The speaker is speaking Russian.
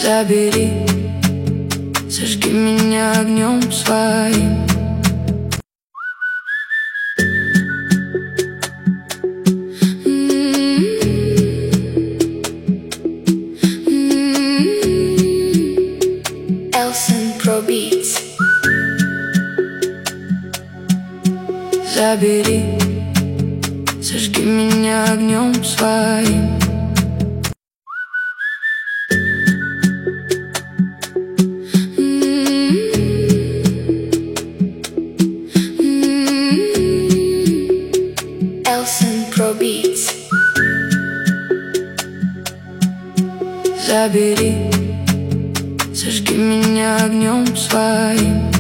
Забери, зажги меня огнем своим. Elson Pro Beats. Забери, зажги меня огнем своим. Elson Pro Beats. Забери, зажги меня огнем своим.